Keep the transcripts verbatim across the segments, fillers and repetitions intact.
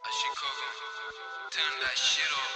Chicago, turn that shit up.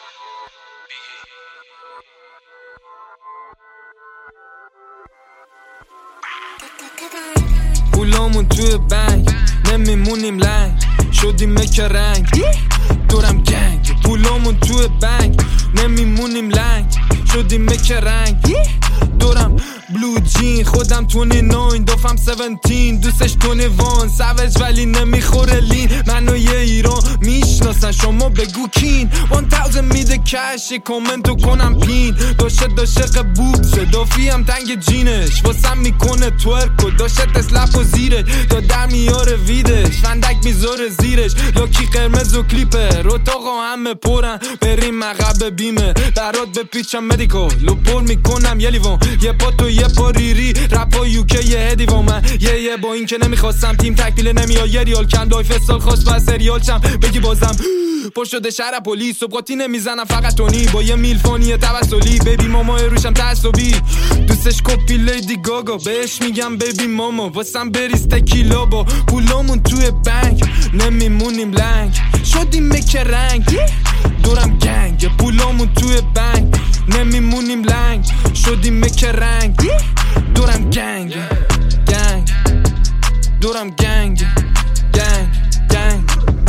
Biggie. پولامون توی بنک نمیمونیم لنگ شدیم مک رنگ دورم گنگ. پولامون توی بنک نمیمونیم لنگ شدیم مک رنگ دورم بلو جین خودم تونی نوین دفعم سونتین دوستش تونی وان سوج ولی نمیخوره لین منو یه ایران میشناسن شما بگو کین وان تاوزن میده کش یه کومنتو کنم پین داشه داشق بوب صدافی هم تنگ جینش واسم میکنه تورک و داشه تسلپ و زیرش تا در میاره ویدش فندک میذاره زیرش لاکی قرمز و کلیپر اتاقا همه پرن بریم مغب بیمه برات به پیچم مدیکال لو پر میکنم یه لیوان یه پا تو یه پا ریری رپا یوکه یه هدیوان من یه یه با این که نمیخواستم تیم تکمیل نمیاد یه ریال کندای فستال خواست و سریال چم بگی بازم پر شده شهر پلیس صبحاتی نمیزنم فقط تونی با یه میلفانی توسلی بیبی ماما روشم تعصبی دوستش کپی لیدی گاگا بهش میگم بیبی ماما واسم بریز تکیلا با پولامون توی بنک نمیمونیم لنگ شدیم مک رنگ دورم گنگ. پولامون توی بنک نمیمونیم لنگ شدیم مک رنگ دورم گنگ گنگ دورم گنگ گنگ گنگ.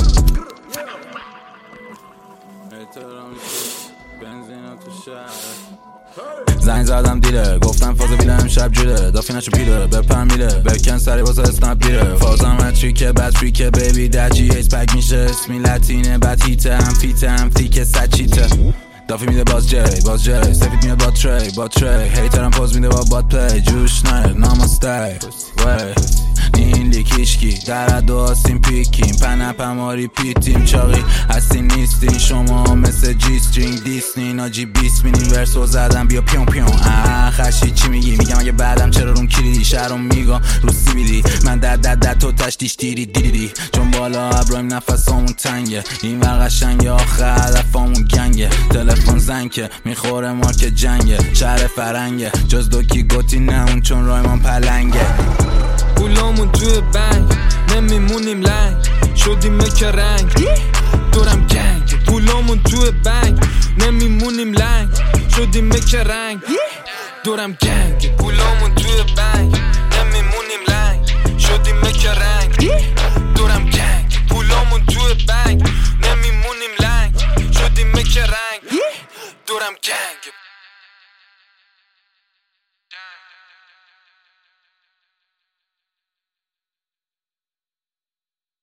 زنگ زدم دیره گفتم فاز بیله امشب جیره دافی نشو پیره بپر میله بکن سری واسه اسنپ بیره فازم اتریکه بد فریکه بیبی در جی ایس پک میشه اسمی لاتینه بد هیته هم فیته هم فیکه سچیته دافی میده باز جی باز جی سفید میاد با تری با تری هیترم پوز میده با باد پلی جوش نره نامسته وی این لیکیشکی در دو آسیم پیکیم پنپ هماری پیتیم چاقی هستین نیستین شما مثل جی سترینگ دیسنی ناجی بیس مینیم ورسو زدم بیا پیون پیون آه خشی چی میگی میگم اگه بعدم چرا روم کلیدی شهرم میگم رو سی بیدی من دد دد دد تو تشتیش دیری دیری چون بالا ابراهیم نفسامون تنگه این ور قشنگه آخر هدفامون گنگه تلفن زنگه میخوره مارک جنگه شهر فرنگه جز دوکی گوتی نمون چون رایمان پلنگه. پولامون توی بنک نمیمونیم لنگ شدیم مک رنگ دورم گنگ. پولامون توی بنک نمیمونیم لنگ شدیم مک رنگ دورم گنگ. پولامون توی بنک نمیمونیم لنگ شدیم مک رنگ